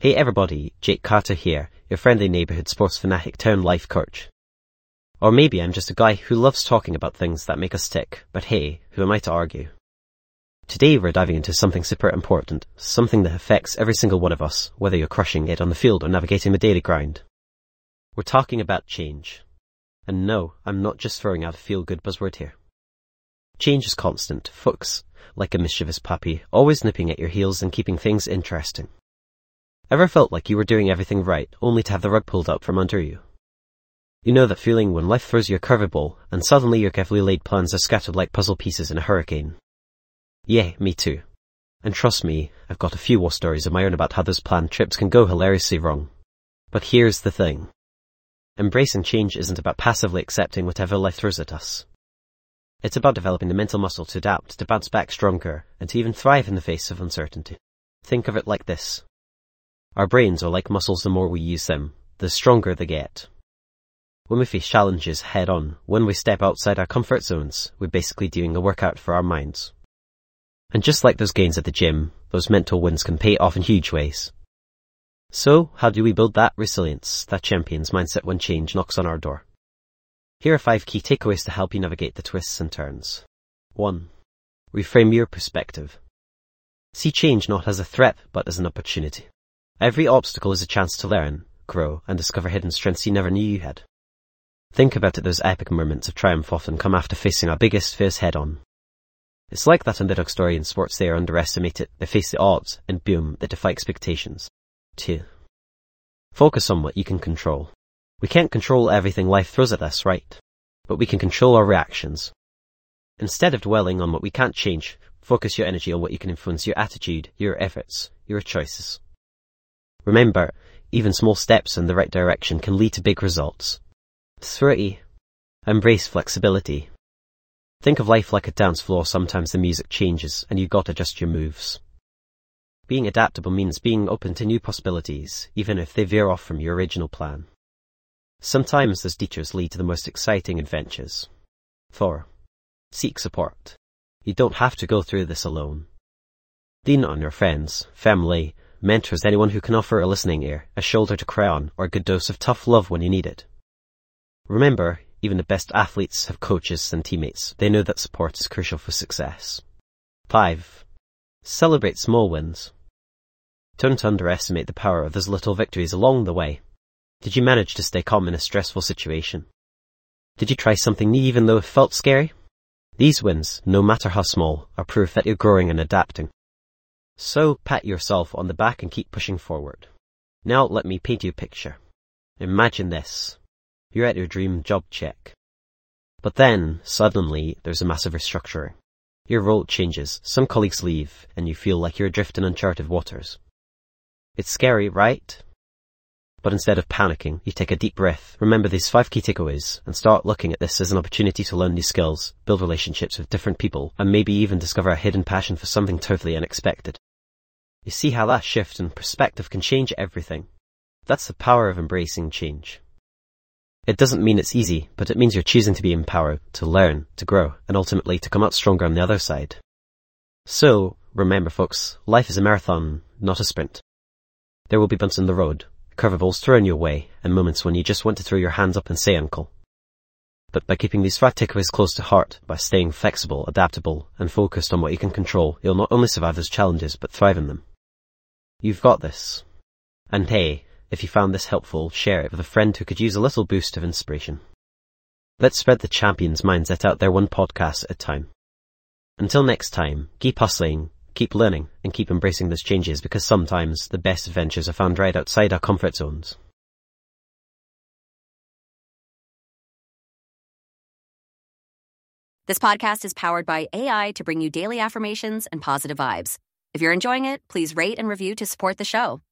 Hey everybody, Jake Carter here, your friendly neighbourhood sports fanatic town life coach. Or maybe I'm just a guy who loves talking about things that make us tick, but hey, who am I to argue? Today we're diving into something super important, something that affects every single one of us, whether you're crushing it on the field or navigating the daily grind. We're talking about change. And no, I'm not just throwing out a feel-good buzzword here. Change is constant, folks, like a mischievous puppy, always nipping at your heels and keeping things interesting. Ever felt like you were doing everything right, only to have the rug pulled up from under you? You know that feeling when life throws you a curveball, and suddenly your carefully laid plans are scattered like puzzle pieces in a hurricane? Yeah, me too. And trust me, I've got a few war stories of my own about how those planned trips can go hilariously wrong. But here's the thing. Embracing change isn't about passively accepting whatever life throws at us. It's about developing the mental muscle to adapt, to bounce back stronger, and to even thrive in the face of uncertainty. Think of it like this. Our brains are like muscles. The more we use them, the stronger they get. When we face challenges head on, when we step outside our comfort zones, we're basically doing a workout for our minds. And just like those gains at the gym, those mental wins can pay off in huge ways. So, how do we build that resilience, that champion's mindset when change knocks on our door? Here are 5 key takeaways to help you navigate the twists and turns. 1. Reframe your perspective. See change not as a threat, but as an opportunity. Every obstacle is a chance to learn, grow, and discover hidden strengths you never knew you had. Think about it, those epic moments of triumph often come after facing our biggest fears head on. It's like that underdog story in sports. They are underestimated, they face the odds, and boom, they defy expectations. 2. Focus on what you can control. We can't control everything life throws at us, right? But we can control our reactions. Instead of dwelling on what we can't change, focus your energy on what you can influence: your attitude, your efforts, your choices. Remember, even small steps in the right direction can lead to big results. 3. Embrace flexibility. Think of life like a dance floor. Sometimes the music changes and you've got to adjust your moves. Being adaptable means being open to new possibilities, even if they veer off from your original plan. Sometimes those detours lead to the most exciting adventures. 4. Seek support. You don't have to go through this alone. Lean on your friends, family, mentors, anyone who can offer a listening ear, a shoulder to cry on, or a good dose of tough love when you need it. Remember, even the best athletes have coaches and teammates. They know that support is crucial for success. 5. Celebrate small wins. Don't underestimate the power of those little victories along the way. Did you manage to stay calm in a stressful situation? Did you try something new even though it felt scary? These wins, no matter how small, are proof that you're growing and adapting. So, pat yourself on the back and keep pushing forward. Now let me paint you a picture. Imagine this. You're at your dream job, check. But then, suddenly, there's a massive restructuring. Your role changes, some colleagues leave, and you feel like you're adrift in uncharted waters. It's scary, right? But instead of panicking, you take a deep breath, remember these 5 key takeaways, and start looking at this as an opportunity to learn new skills, build relationships with different people, and maybe even discover a hidden passion for something totally unexpected. You see how that shift in perspective can change everything? That's the power of embracing change. It doesn't mean it's easy, but it means you're choosing to be empowered, to learn, to grow, and ultimately to come out stronger on the other side. So, remember folks, life is a marathon, not a sprint. There will be bumps in the road, curveballs thrown your way, and moments when you just want to throw your hands up and say uncle. But by keeping these 5 takeaways close to heart, by staying flexible, adaptable, and focused on what you can control, you'll not only survive those challenges, but thrive in them. You've got this. And hey, if you found this helpful, share it with a friend who could use a little boost of inspiration. Let's spread the champion's mindset out there, one podcast at a time. Until next time, keep hustling, keep learning, and keep embracing those changes, because sometimes the best adventures are found right outside our comfort zones. This podcast is powered by AI to bring you daily affirmations and positive vibes. If you're enjoying it, please rate and review to support the show.